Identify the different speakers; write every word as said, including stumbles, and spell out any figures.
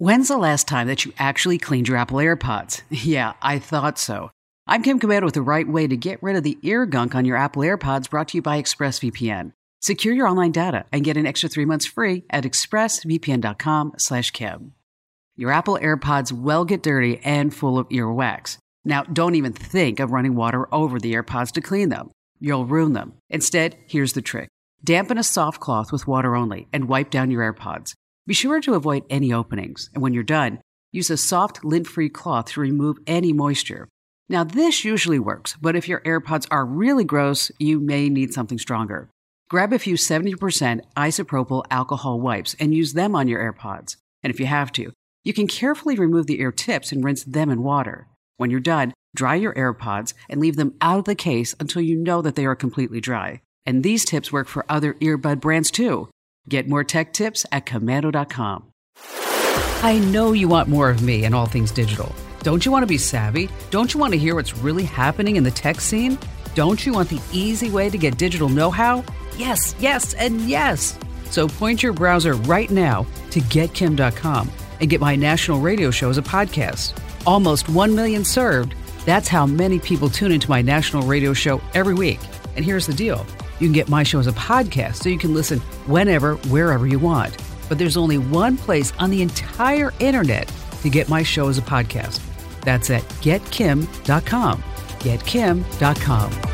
Speaker 1: When's the last time that you actually cleaned your Apple AirPods? Yeah, I thought so. I'm Kim Command with the right way to get rid of the ear gunk on your Apple AirPods, brought to you by ExpressVPN. Secure your online data and get an extra three months free at expressvpn.com slash Kim. Your Apple AirPods will get dirty and full of earwax. Now, don't even think of running water over the AirPods to clean them. You'll ruin them. Instead, here's the trick. Dampen a soft cloth with water only and wipe down your AirPods. Be sure to avoid any openings, and when you're done, use a soft, lint-free cloth to remove any moisture. Now, this usually works, but if your AirPods are really gross, you may need something stronger. Grab a few seventy percent isopropyl alcohol wipes and use them on your AirPods. And if you have to, you can carefully remove the ear tips and rinse them in water. When you're done, dry your AirPods and leave them out of the case until you know that they are completely dry. And these tips work for other earbud brands too. Get more tech tips at Komando dot com. I know you want more of me and all things digital. Don't you want to be savvy? Don't you want to hear what's really happening in the tech scene? Don't you want the easy way to get digital know-how? Yes, yes, and yes. So point your browser right now to get kim dot com and get my national radio show as a podcast. Almost one million served. That's how many people tune into my national radio show every week. And here's the deal. You can get my show as a podcast so you can listen whenever, wherever you want. But there's only one place on the entire internet to get my show as a podcast. That's at get kim dot com. get kim dot com.